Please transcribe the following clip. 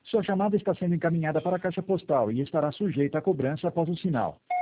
Sua chamada está sendo encaminhada para a caixa postal e estará sujeita a cobrança após o sinal.